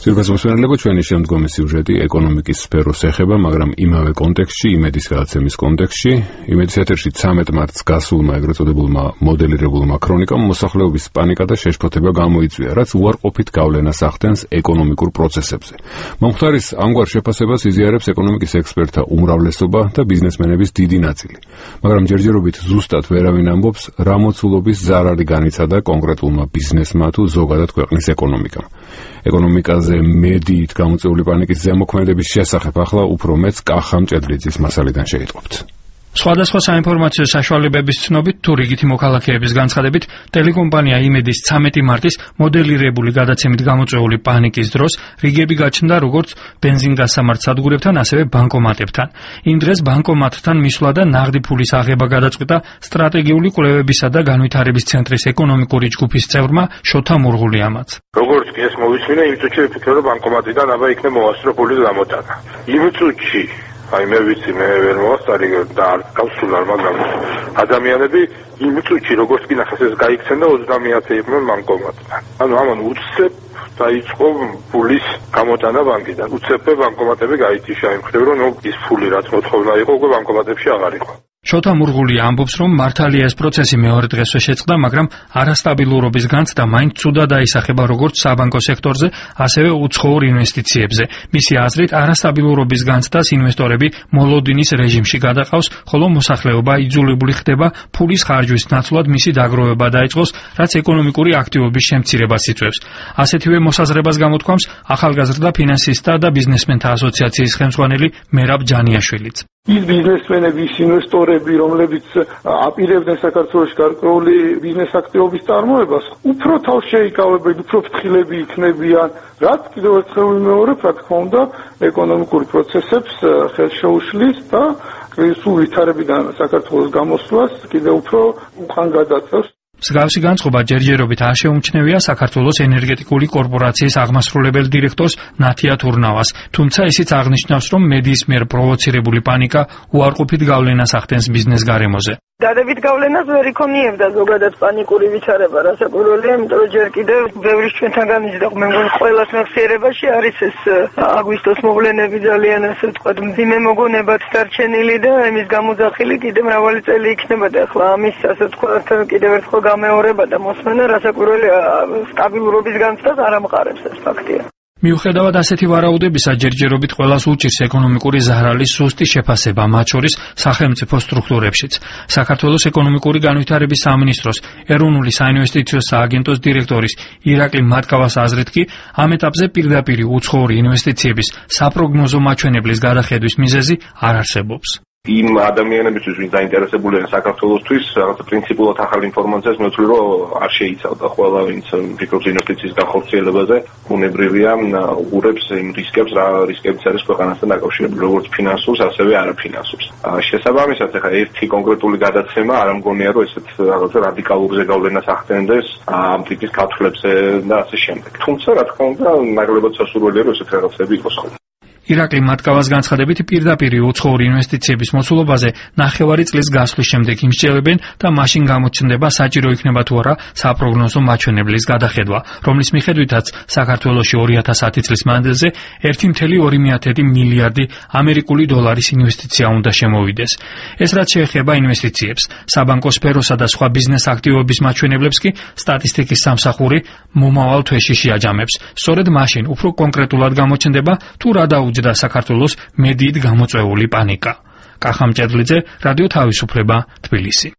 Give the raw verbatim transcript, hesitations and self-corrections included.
ძირფას მოსვენებლებო ჩვენი შემდგომი სიუჟეტი ეკონომიკის სფეროს ეხება, მაგრამ იმავე კონტექსტში, იმედის გადაცემის კონტექსტში, იმედის ეთერში ცამეტ მარტს გასულმა ეგრეთ წოდებულმა მოდელირებულმა ქრონიკამ მოსახლეობის პანიკა და შეშფოთება გამოიწვია, რაც უარყოფით გავლენას ახდენს ეკონომიკურ პროცესებზე. მომხდარის ამგვარ შეფასებას იზიარებს ეკონომიკის ექსპერტთა უმრავლესობა და ბიზნესმენების დიდი ნაწილი. მაგრამ ჯერჯერობით ზუსტად ვერავინ ამბობს, რა მოცულობის ზარალი განიცადა კონკრეტულმა ბიზნესმა თუ ზოგადად ქვეყნის ეკონომიკამ. ეკონომიკაზე მედიით გამოწვეული პანიკის ზემოქმედების შესახებ ახლა უფრო მეც კახა მჭედლიძის მასალიდან შეიტყობთ. სხვადასხვა საინფორმაციო საშუალებების ცნობით თუ რიგითი მოქალაქეების განცხადებით, ტელეკომპანია იმედის ცამეტი მარტის მოდელირებული გადაცემით გამოწვეული პანიკის დროს რიგები გაჩნდა როგორც ბენზინგასამართ სადგურებთან, ასევე ბანკომატებთან. იმ დღეს ბანკომატთან მისვლა და ნაღდი ფულის აღება გადაწყვიტა სტრატეგიული კვლევებისა და განვითარების ცენტრის ეკონომიკური ჯგუფის წევრმა შოთა მურღულიამაც. როგორც კი ეს მოვისმინე, იმ წუთში ვფიქრე, რომ ბანკომატიდან აბა იქნება მოვასწრო ფულის გამოტანა. იმ წუთში აი მე ვიცი მე ვერ მოვასწარი და არ გავსულა, მაგრამ ადამიანები იმ წუთში როგორც კი ნახეს ეს გაიქცენ და ოცდამეათე იყვნენ ბანკომატთან. ანუ ამან უცებ დაიწყო ფულის გამოტანა ბანკიდან. უცებე ბანკომატები გაითიშა იმ ხრივ, რომ ის ფული რაც მოთხოვნა იყო, უკვე ბანკომატებში აღარ იყო. შოთა მურღულია ამბობს, რომ მართალია ეს პროცესი მეორე დღესვე შეწყდა, მაგრამ არასტაბილურობის განცდა მაინც ცუდად აისახება როგორც საბანკო სექტორზე, ასევე უცხოურ ინვესტიციებზე. მისი აზრით, არასტაბილურობის განცდას ინვესტორები მოლოდინის რეჟიმში გადაყავს, ხოლო მოსახლეობა იძულებული ხდება ფულის ხარჯვის ნაცვლად მისი დაგროვება დაიწყოს, რაც ეკონომიკური აქტივობის შემცირებას იწვევს. ასეთივე მოსაზრებას გამოთქვამს ახალგაზრდა ფინანსისტთა და ბიზნესმენთა ასოციაციის ხელმძღვანელი მერაბ ჯანიაშვილიც. ის ბიზნესმენები, ის ინვესტორები, რომლებიც აპირებდნენ საქართველოში გარკვეული ბიზნეს აქტივობის წარმოებას, უფრო თავს შეიკავებენ, უფრო ფრთხილები იქნებიან, რაც კიდევ ერთხელ ვიმეორებ, რა თქმა უნდა, ეკონომიკურ პროცესებს ხელშეუშლის და კრიზისულ ვითარებიდან საქართველოს გამოსვლას კიდევ უფრო უკან გადაწევს. მსგავსი განწყობა ჯერჯერობით არ შეუმჩნევია საქართველოს ენერგეტიკული კორპორაციის აღმასრულებელ დირექტორს ნათია თურნავას, თუმცა ისიც აღნიშნავს, რომ მედიის მიერ პროვოცირებული პანიკა უარყოფით გავლენას ახდენს ბიზნეს გარემოზე. დადებით გავლენას ვერ იქონიებდა ზოგადად პანიკური ვითარება, რასაკვირველია, იმიტომ რომ ჯერ კიდევ ბევრი ჩვენთან განიჯდა, მე მგონი ყველას მეხსიერებაში არის ეს აგვისტოს მოვლენები ძალიან ასე ვთქვათ, მძიმე მოგონებად დარჩენილი და იმის გამოძახილი კიდევ მრავალი წელი იქნებოდა. ახლა ამის ასე ვთქვათ კიდევ ერთხელ გამეორება და მოსმენა რასაკვირველია სტაბილურობის განცდას არ ამყარებს ეს ფაქტია. მიუხედავად ასეთი ვარაუდებისა, ჯერჯერობით ყველას უჭირს ეკონომიკური ზარალის სუსტი შეფასება, მათ შორის სახელმწიფო სტრუქტურებშიც. საქართველოს ეკონომიკური განვითარების სამინისტროს ეროვნული საინვესტიციო სააგენტოს დირექტორის ირაკლი მატკავას აზრით კი ამ ეტაპზე პირდაპირ უცხოური ინვესტიციების საპროგნოზო მაჩვენებლის გადახედვის მიზეზი არ არსებობს. იმ ადამიანებისთვის, ვინც დაინტერესებულია საქართველოსთვის, რაღაცა პრინციპულად ახალ ინფორმაციას მეცვლი, რომ არ შეიცავდა ყველა, ვინც ფიქრობს ინვესტიციის განხორციელებაზე, უნებრივია უღურებს იმ რისკებს, რა რისკებიც არის ქვეყანასთან დაკავშირებული, როგორც ფინანსურს, ასევე არაფინანსურს. შესაბამისად, ახლა ერთი კონკრეტული გადაცემა არ ამგონია, რომ ესეთ რაღაცა რადიკალურზე გავლენას ახდენდეს ამ ტიპის ქართლებზე და ასე შემდეგ. თუმცა, რა თქმა უნდა, ნაკლებად სასურველია, რომ ესეთ რაღაცები იყოს ხოლმე. ირაკლი მატკავას განცხადებით პირდაპირ უცხოური ინვესტიციების მოცულობაზე ნახევარი წლის გასვლის შემდეგ იმსჯელებენ და მაშინ გამოჩნდება საჭირო იქნება თუ არა საპროგნოზო მაჩვენებლის გადახედვა, რომლის მიხედვითაც საქართველოში ორი ათას ათი წლის მანძილზე ერთი კoma ორი მილიარდი ამერიკული დოლარის ინვესტიცია უნდა შემოვიდეს. ეს რაც შეეხება ინვესტიციებს, საბანკო სფეროსა და სხვა ბიზნეს აქტივობის მაჩვენებლებს კი სტატისტიკის სამსახური მომავალ თვეში შეაჯამებს. სწორედ მაშინ უფრო კონკრეტულად გამოჩნდება თუ რა დაუჯდა და საქართველოს მედიით გამოწვეული პანიკა. კახა მჭედლიძე, რადიო თავისუფლება, თბილისი.